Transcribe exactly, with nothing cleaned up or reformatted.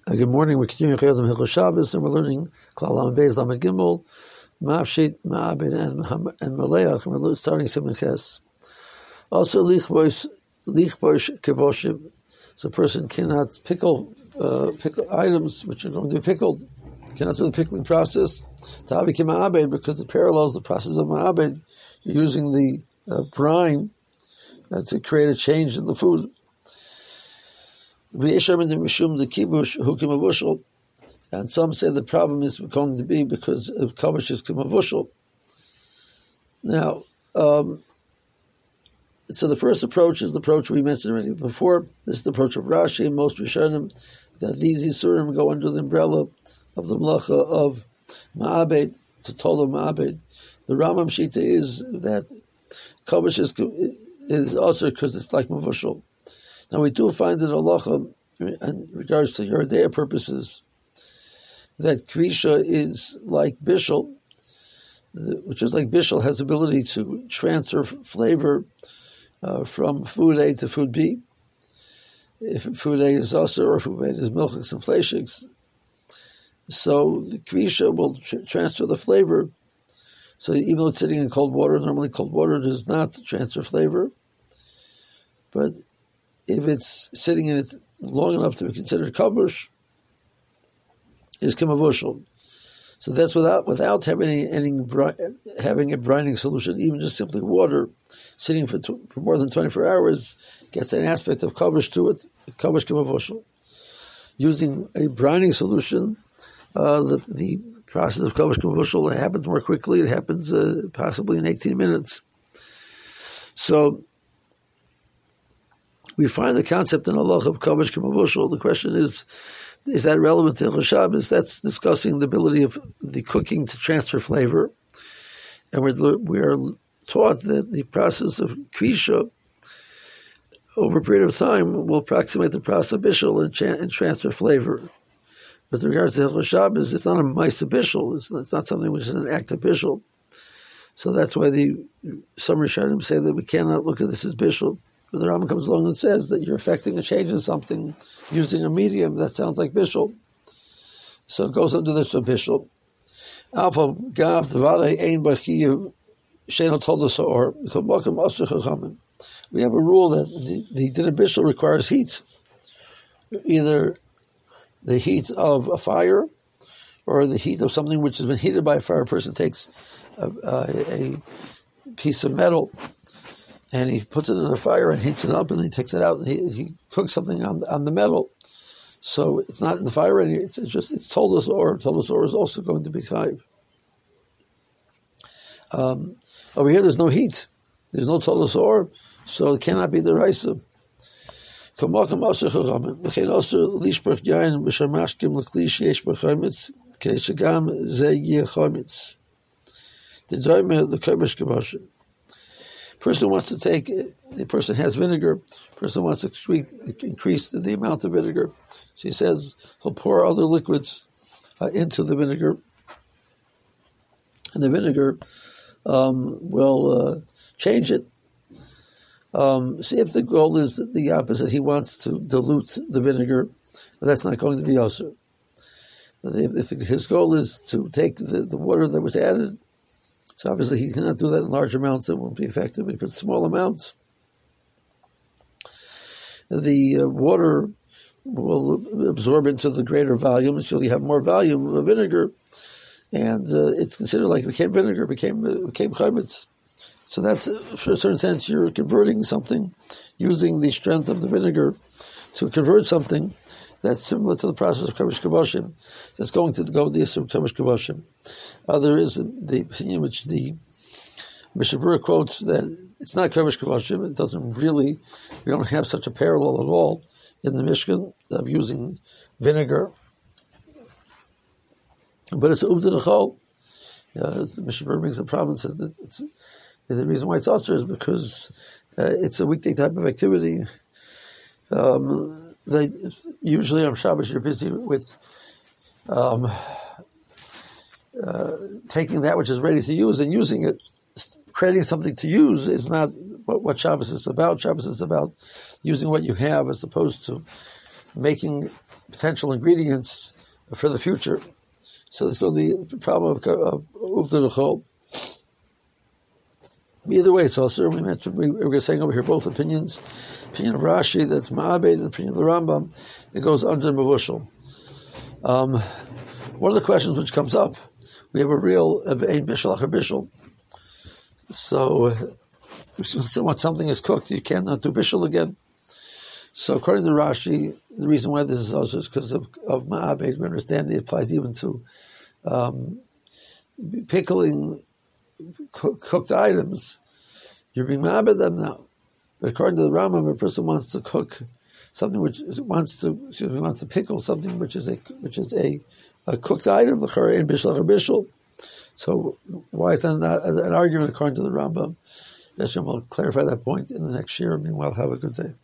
Uh, good morning. We're continuing Chayot Hilchos Shabbos, and we're learning Klal Lamed Beis Lamed Gimel, Ma'afshit, Ma'abed, and and Maleach. And we're starting Siman Ches. Also, lichbosh lichbosh kevoshim. So a person cannot pickle uh, pickle items which are going to be pickled. Cannot do the pickling process. Ta'avi Ma'abed, because it parallels the process of Ma'abed. You're using the uh, brine uh, to create a change in the food. And some say the problem is going to be because of kavush is kimavushal. Now, um, so the first approach is the approach we mentioned already before. This is the approach of Rashi and most Rishonim, that these Yisurim go under the umbrella of the Melacha of Ma'abed, to Tola Ma'abed. The Rambam Shita is that kavush is, is also because it's like mavushal. Now we do find in halacha, in regards to Yeridea purposes, that Kvisha is like Bishul, which is like Bishul, has the ability to transfer flavor uh, from food A to food B. If food A is Asur or food B is Milchiks and Fleishiks, so the Kvisha will tr- transfer the flavor. So even though it's sitting in cold water, normally cold water does not transfer flavor, but if it's sitting in it long enough to be considered kavush, is kimavushal. So that's without without having any, any having a brining solution, even just simply water sitting for, for more than twenty-four hours gets an aspect of kavush to it, kavush kimavushal. Using a brining solution, uh, the the process of kavush kimavushal happens more quickly. It happens uh, possibly in eighteen minutes. So we find the concept in Allah of kavush kimavushal. The question is, is that relevant to Hilchos Shabbos? That's discussing the ability of the cooking to transfer flavor. And we're, we are taught that the process of Kvisha, over a period of time, will approximate the process of Bishul and, cha- and transfer flavor. With regards to Hilchos Shabbos, it's not a Maisa Bishul. It's, it's not something which is an act of Bishul. So that's why the some Rishonim say that we cannot look at this as Bishul. But the Rambam comes along and says that you're affecting a change in something using a medium that sounds like Bishul. So it goes under this for Bishul. Alpha Gav Tvare Ein Bachiyu Sheno told us or we have a rule that the, the din of Bishul requires heat. Either the heat of a fire or the heat of something which has been heated by a fire. A person takes a, a, a piece of metal and he puts it in a fire and heats it up, and then he takes it out and he, he cooks something on on the metal. So it's not in the fire anymore. It's, it's just it's toldus or toldus or is also going to be chayv. Um, over here, there's no heat. There's no toldus or, so it cannot be the raisa. The person wants to take, the person has vinegar, the person wants to increase the, the amount of vinegar. She says he'll pour other liquids uh, into the vinegar, and the vinegar um, will uh, change it. Um, see if the goal is the opposite, he wants to dilute the vinegar, that's not going to be also. If, if his goal is to take the, the water that was added, so obviously he cannot do that in large amounts. It won't be effective. If it's small amounts, the uh, water will absorb into the greater volume until you have more volume of vinegar, and uh, it's considered like it became vinegar, became uh, became chametz. So that's, uh, for a certain sense, you're converting something using the strength of the vinegar to convert something that's similar to the process of kavush kavoshim. That's going to go with the issue of kavush kavoshim. Uh, there is the opinion which the Mishnah Berurah quotes that it's not kavush kavoshim. It doesn't really, we don't have such a parallel at all in the Mishkan of using vinegar. But it's ubda d'chol. Uh, the Mishnah Berurah brings a problem and says that it's, the reason why it's usher is because uh, it's a weekday type of activity. Um, They usually on Shabbos you're busy with um, uh, taking that which is ready to use and using it. Creating something to use is not what, what Shabbos is about. Shabbos is about using what you have as opposed to making potential ingredients for the future. So there's going to be a problem of Uvda L'chol. Either way, it's also, we mentioned, we, we're saying over here both opinions. Opinion of Rashi, that's Ma'abed, and the opinion of the Rambam, that goes under Mavushal. Um, one of the questions which comes up, we have a real Ein Bishul Achar Bishul. So, so once something is cooked, you cannot do Bishul again. So according to Rashi, the reason why this is also is because of, of Ma'abed. We understand it applies even to um, pickling cooked items. You're being ma'abed them now. But according to the Rambam, a person wants to cook something which wants to excuse me wants to pickle something which is a which is a, a cooked item, the chara in bishul bishul. So why is that not an argument according to the Rambam? Hashem will clarify that point in the next year. Meanwhile, have a good day.